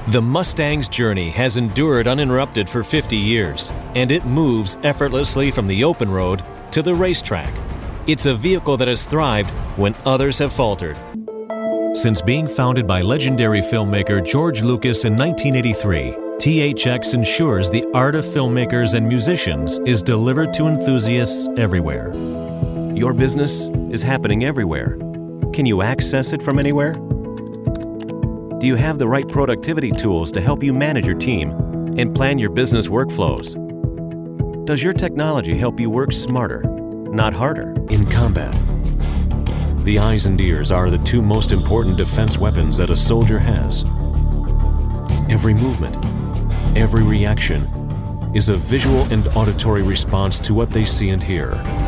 The Mustang's journey has endured uninterrupted for 50 years, and it moves effortlessly from the open road to the racetrack. It's a vehicle that has thrived when others have faltered. Since being founded by legendary filmmaker George Lucas in 1983, THX ensures the art of filmmakers and musicians is delivered to enthusiasts everywhere. Your business is happening everywhere. Can you access it from anywhere? Do you have the right productivity tools to help you manage your team and plan your business workflows? Does your technology help you work smarter, not harder, in combat? The eyes and ears are the two most important defense weapons that a soldier has. Every movement, every reaction is a visual and auditory response to what they see and hear.